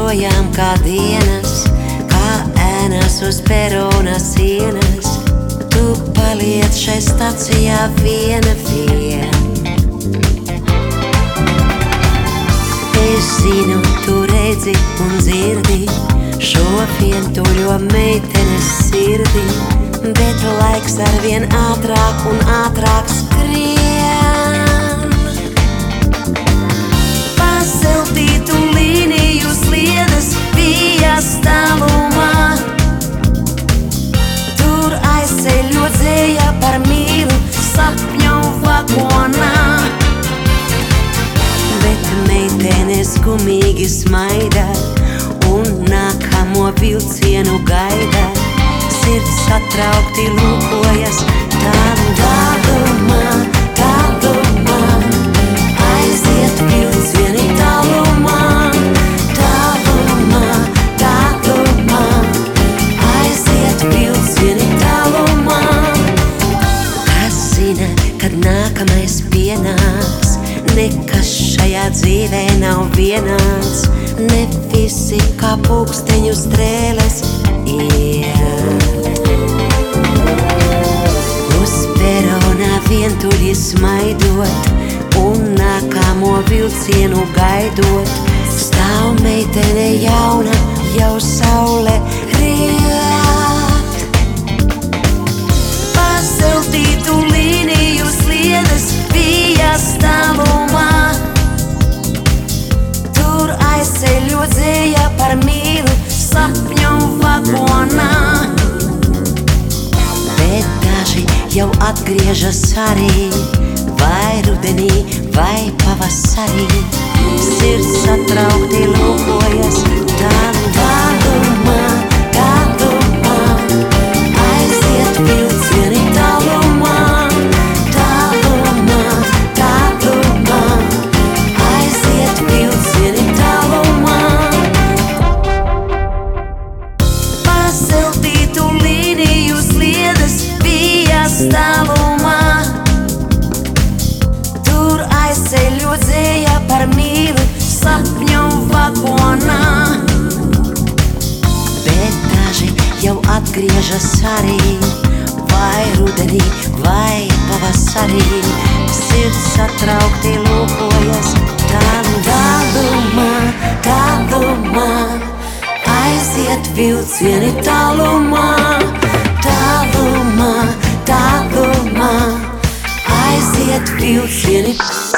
projām kā dienas, kā ēnas uz perona sienas. Tu paliec šai stacijā viena. Es zinu, tu redzi un dzirdi šo vientuļo meitenes sirdi, bet laiks arvien ātrāk un ātrāk skrien. Pasiltītu līniju sliedes vijas tālumā, tur aizceļot dzēja par mīlu sapņu vagonā. Bet meitene skumīgi smaida un nākamo vilcienu gaida. Sirds satraukti lūkojas tālumā, tālumā. Aiziet vilcieni tālumā, tālumā, tālumā. Aiziet vilcieni tālumā. Kas zina, kad nākamais pienāks? Nekas šajā dzīvē nav vienāds, ne visi kā pulksteņu strēles iet. Uz perona vientuļi smaidot un nākamo vilcienu gaidot, stāv meitene jauna, jau saule riet. Pasiltītu līniju sliedes vijas tālumā, tur aizceļot dzēja par mīlu sapņu vagonā. Bet daži jau atgriežas arī, vai rudenī, vai pavasarī. Sirds satraukti lūkojas tālumā, tālumā. Aiziet vilcieni tālumā, tālumā, tālumā. Aiziet vilcieni tālumā. Pasiltītu līniju sliedes vijas tālumā, tur aizceļot dzēja par mīlu sapņu vagonā. Bet daži jau atgriežas arī, vai rudenī, vai pavasarī. Sirds satraukti lūkojas tālumā, tālumā. Aiziet vilcieni tālumā, tālumā, tālumā. Aiziet vilcieni.